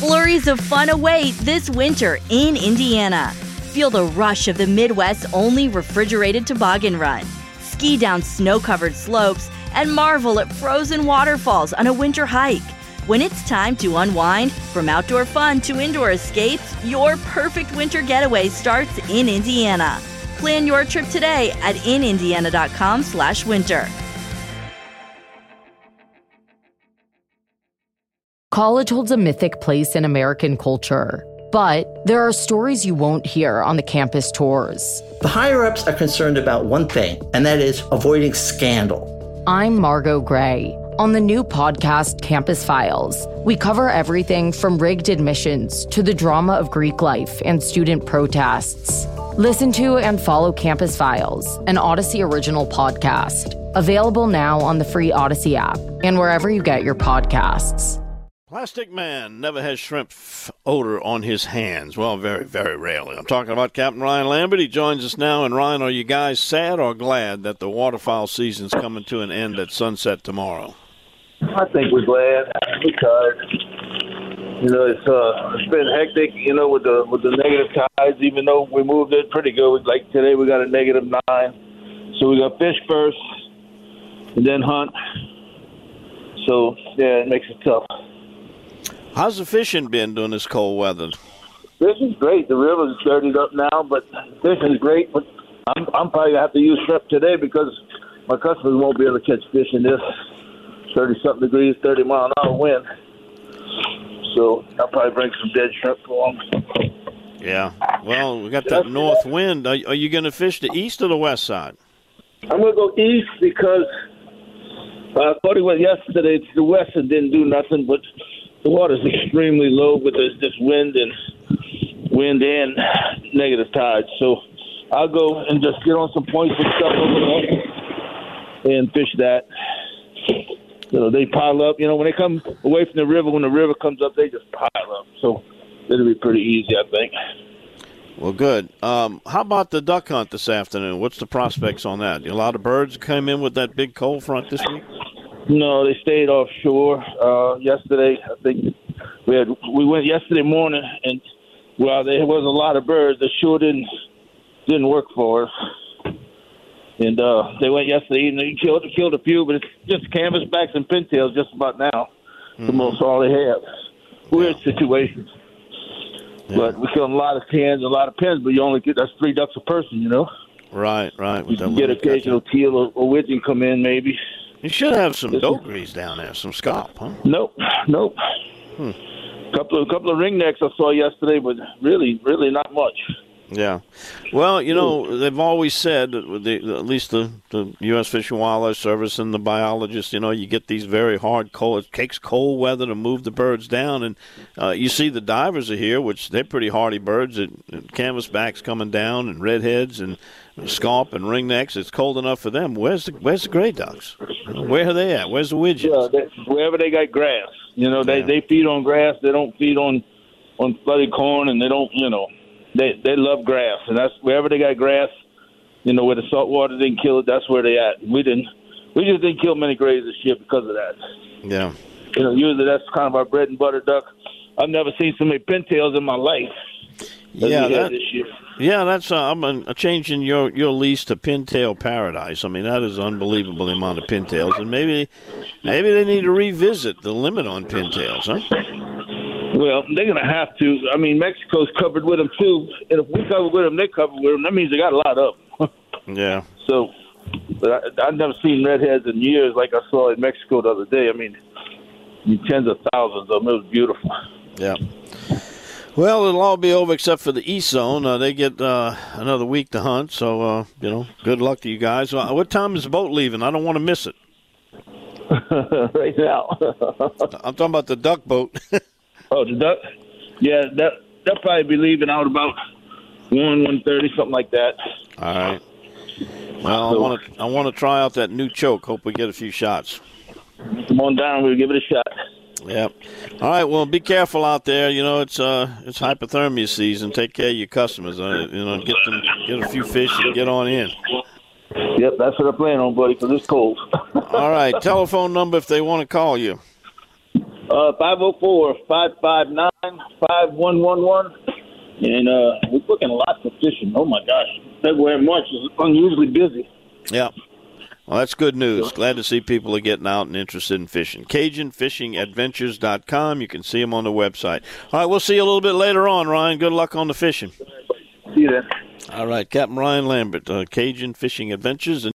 Flurries of fun await this winter in Indiana. Feel the rush of the Midwest's only refrigerated toboggan run. Ski down snow-covered slopes and marvel at frozen waterfalls on a winter hike. When it's time to unwind, from outdoor fun to indoor escapes, your perfect winter getaway starts in Indiana. Plan your trip today at inindiana.com/winter. College holds a mythic place in American culture, but there are stories you won't hear on the campus tours. The higher-ups are concerned about one thing, and that is avoiding scandal. I'm Margot Gray. On the new podcast, Campus Files, we cover everything from rigged admissions to the drama of Greek life and student protests. Listen to and follow Campus Files, an Odyssey original podcast. Available now on the free Odyssey app and wherever you get your podcasts. Plastic Man never has shrimp odor on his hands. Well, very, very rarely. I'm talking about Captain Ryan Lambert. He joins us now. And, Ryan, are you guys sad or glad that the waterfowl season's coming to an end at sunset tomorrow? I think we're glad. We're tired. You know, it's been hectic, you know, with the negative tides, even though we moved it pretty good. Like today we got a -9. So we got fish first and then hunt. So, yeah, it makes it tough. How's the fishing been during this cold weather? Fishing's great. The river's dirtied up now, but fishing's great. But I'm probably going to have to use shrimp today because my customers won't be able to catch fish in this 30-something degrees, 30-mile-an-hour wind. So I'll probably bring some dead shrimp for them. Yeah. Well, we got that north wind. Are you going to fish the east or the west side? I'm going to go east because Cody went yesterday to the west and didn't do nothing, but the water's extremely low with this wind and negative tides. So I'll go and just get on some points and stuff over there and fish that. You know, they pile up. You know, when they come away from the river, when the river comes up, they just pile up. So it'll be pretty easy, I think. Well, good. How about the duck hunt this afternoon? What's the prospects on that? A lot of birds came in with that big cold front this week? No, they stayed offshore. Yesterday, I think we went yesterday morning, and while there was a lot of birds, the shore didn't work for us. And they went yesterday evening. Killed a few, but it's just canvasbacks and pintails just about now. The most all they have. Weird situations. Yeah. But we kill a lot of cans, a lot of pins, but you only get that's 3 ducks a person, you know. Right. You can get occasional teal or widgeon come in, maybe. You should have some doggeries down there, some scalp, huh? Nope. Couple of ringnecks I saw yesterday, but really not much. Yeah. Well, you know, they've always said, at least the U.S. Fish and Wildlife Service and the biologists, you know, you get these very hard cold, it takes cold weather to move the birds down. And you see the divers are here, which they're pretty hardy birds, and canvasbacks coming down and redheads and scaup and ringnecks. It's cold enough for them. Where's the gray ducks? Where are they at? Where's the widgeons? Yeah, wherever they got grass. You know, they feed on grass. They don't feed on flooded corn, and they don't, you know. They love grass, and that's wherever they got grass, you know, where the salt water didn't kill it, that's where they at. We just didn't kill many grays this year because of that. Yeah. You know, usually that's kind of our bread and butter duck. I've never seen so many pintails in my life. Yeah, this year. Yeah, that's I'm changing your lease to Pintail Paradise. I mean, that is unbelievable, the amount of pintails, and maybe they need to revisit the limit on pintails, huh? Well, they're going to have to. I mean, Mexico's covered with them, too. And if we cover with them, they cover with them. That means they got a lot of them. Yeah. So, but I've never seen redheads in years like I saw in Mexico the other day. I mean tens of thousands of them. It was beautiful. Yeah. Well, it'll all be over except for the East Zone. They get another week to hunt. So, you know, good luck to you guys. What time is the boat leaving? I don't want to miss it. Right now. I'm talking about the duck boat. Oh, the duck? Yeah, they'll probably be leaving out about 1:30, something like that. All right. Well, I want to try out that new choke. Hope we get a few shots. Come on down. We'll give it a shot. Yep. All right. Well, be careful out there. You know, it's hypothermia season. Take care of your customers. You know, get a few fish and get on in. Yep, that's what I plan on, buddy, because it's cold. All right. Telephone number if they want to call you. 504-559-5111. And we're booking lots of fishing. Oh, my gosh. February and March is unusually busy. Yeah. Well, that's good news. Glad to see people are getting out and interested in fishing. CajunFishingAdventures.com. You can see them on the website. All right, we'll see you a little bit later on, Ryan. Good luck on the fishing. See you then. All right, Captain Ryan Lambert, Cajun Fishing Adventures.